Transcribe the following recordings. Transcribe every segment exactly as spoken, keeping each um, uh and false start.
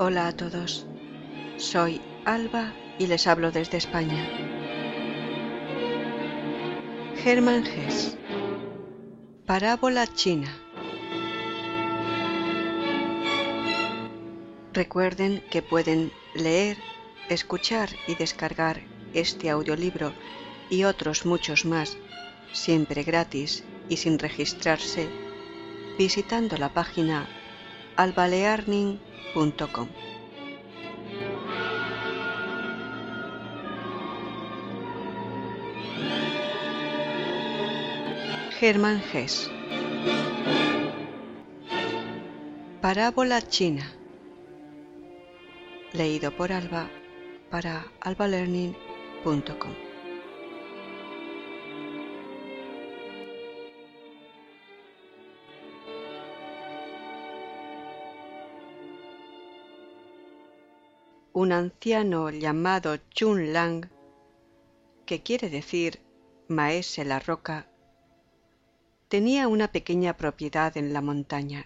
Hola a todos, soy Alba y les hablo desde España. Hermann Hesse, Parábola china. Recuerden que pueden leer, escuchar y descargar este audiolibro y otros muchos más, siempre gratis y sin registrarse, visitando la página alba learning punto com. Hermann Hesse, Parábola china. Leído por Alba para alba learning punto com. Un anciano llamado Chun Lang, que quiere decir Maese la roca, tenía una pequeña propiedad en la montaña.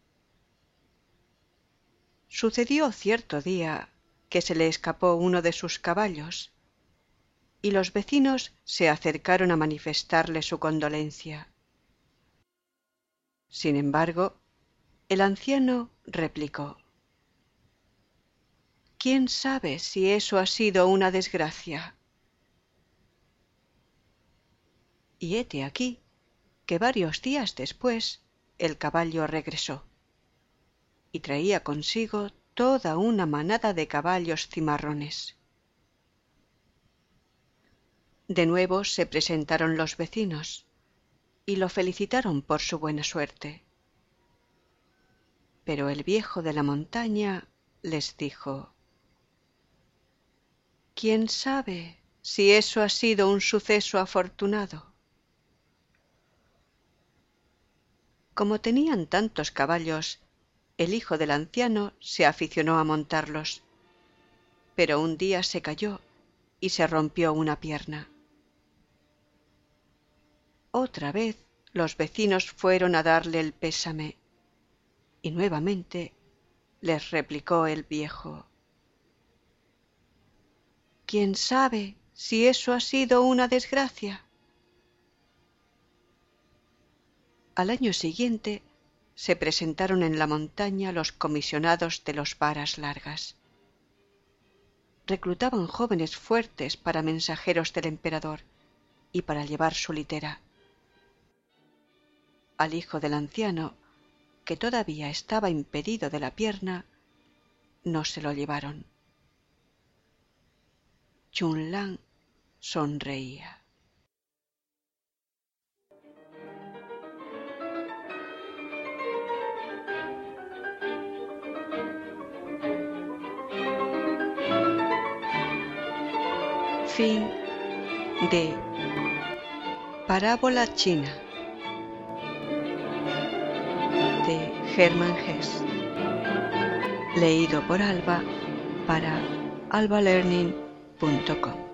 Sucedió cierto día que se le escapó uno de sus caballos, y los vecinos se acercaron a manifestarle su condolencia. Sin embargo, el anciano replicó: ¿Quién sabe si eso ha sido una desgracia? Y hete aquí que varios días después el caballo regresó, y traía consigo toda una manada de caballos cimarrones. De nuevo se presentaron los vecinos, y lo felicitaron por su buena suerte. Pero el viejo de la montaña les dijo: ¿Quién sabe si eso ha sido un suceso afortunado? Como tenían tantos caballos, el hijo del anciano se aficionó a montarlos, pero un día se cayó y se rompió una pierna. Otra vez los vecinos fueron a darle el pésame, y nuevamente les replicó el viejo: ¿Quién sabe si eso ha sido una desgracia? Al año siguiente se presentaron en la montaña los comisionados de los varas largas. Reclutaban jóvenes fuertes para mensajeros del emperador y para llevar su litera. Al hijo del anciano, que todavía estaba impedido de la pierna, no se lo llevaron. Chun Lang sonreía. Fin de Parábola china de Hermann Hesse, leído por Alba para alba learning punto com.